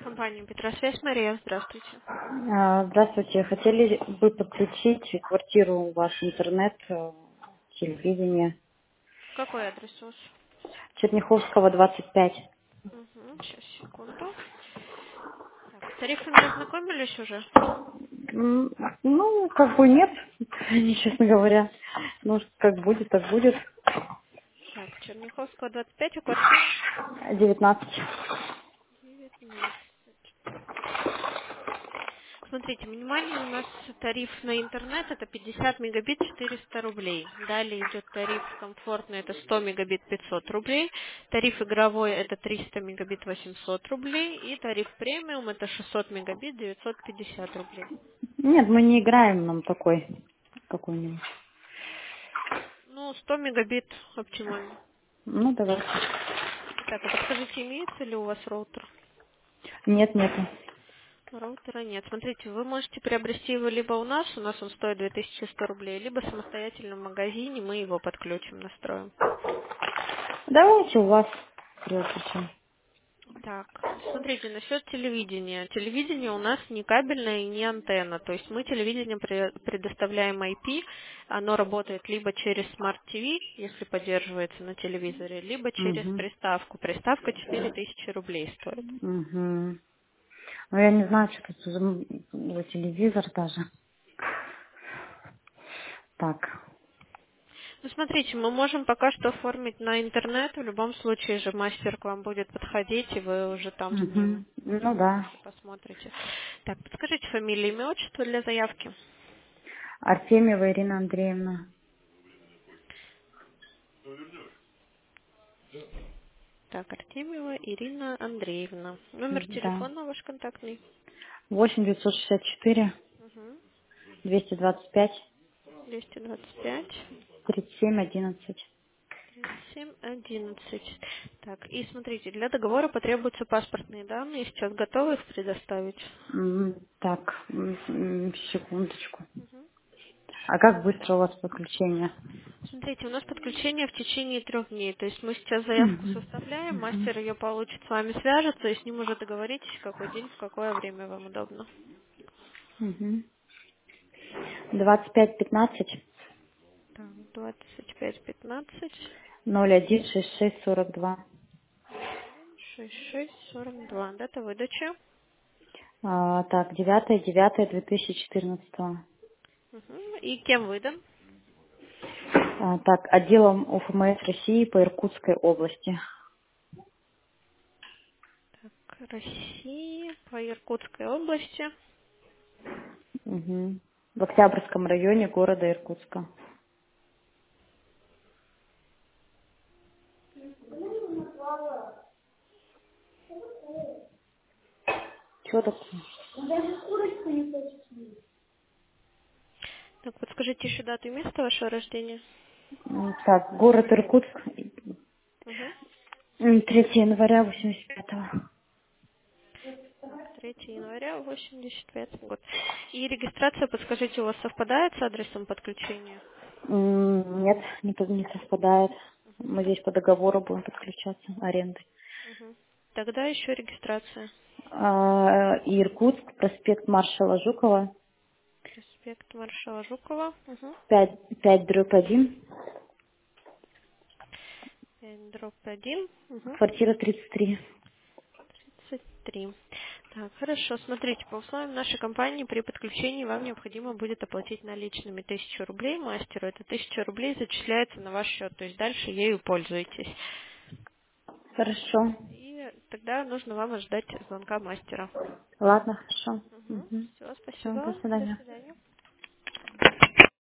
Компания Петросвязь, Мария, здравствуйте. Здравствуйте. Хотели бы подключить квартиру в ваш интернет, телевидение. Какой адрес у вас? Черняховского, 25. Угу, сейчас, секунду. Так, с тарифами ознакомились уже? М, Ну, как бы нет, честно говоря. Ну, как будет, так будет. Так, Черняховского, 25, у квартира? 19. 19. Смотрите, минимальный у нас тариф на интернет это 50 мегабит 400 рублей. Далее идет тариф комфортный, это 100 мегабит 500 рублей. Тариф игровой это 300 мегабит 800 рублей. И тариф премиум это 600 мегабит 950 рублей. Нет, мы не играем нам такой какой-нибудь. Ну, 100 мегабит оптимально. Ну, давайте. Так, а подскажите, имеется ли у вас роутер? Нет, нет. Роутера нет. Смотрите, вы можете приобрести его либо у нас он стоит 2100 рублей, либо самостоятельно в магазине, мы его подключим, настроим. Давайте у вас приобретем. Так, смотрите, насчет телевидения. Телевидение у нас не кабельное и не антенна. То есть мы телевидение предоставляем IP. Оно работает либо через Smart TV, если поддерживается на телевизоре, либо через Угу. приставку. Приставка 4000 рублей стоит. Угу. Ну, я не знаю, что тут за телевизор даже. Так. Ну, смотрите, мы можем пока что оформить на интернет. В любом случае же мастер к вам будет подходить, и вы уже там с ним Угу. Ну да. посмотрите. Так, подскажите фамилию, имя, отчество для заявки. Артемьева Ирина Андреевна. Так, Артемьева Ирина Андреевна. Номер Да. телефона ваш контактный. 8 964 Угу. 225 225 37 11. 37 11. Так, и смотрите, для договора потребуются паспортные данные. Сейчас готовы их предоставить? Так, секундочку. А как быстро у вас подключение? Смотрите, у нас подключение в течение 3 дней. То есть мы сейчас заявку Мгм. составляем, Мгм. мастер ее получит, с вами свяжется, и с ним уже договоритесь, в какой день, в какое время вам удобно. Мгм. 25 15 Так, 25 15 01 66 42. 66 42. Дата выдачи. Так, 9 9 2014. Мгм. И кем выдан? Так, отделом УФМС России по Иркутской области. Так, России, по Иркутской области. Мгм. В Октябрьском районе города Иркутска. Чего такое? Так, подскажите еще дату и место вашего рождения. Так, город Иркутск, Угу. 3 января 85-го. Так, 3 января 85 год. И регистрация, подскажите, у вас совпадает с адресом подключения? Нет, не совпадает. Угу. Мы здесь по договору будем подключаться, аренды. Угу. Тогда еще регистрация. Иркутск, проспект маршала Жукова, Проспект маршала Жукова. Угу. 5/1, 5/1. Угу. квартира 33. 33. Так, хорошо. Смотрите, по условиям нашей компании при подключении вам необходимо будет оплатить наличными 1000 рублей мастеру. Это 1000 рублей зачисляется на ваш счет, то есть дальше ею пользуетесь. Хорошо. И тогда нужно вам ожидать звонка мастера. Ладно, хорошо. Все, Все, спасибо. до До свидания. свидания.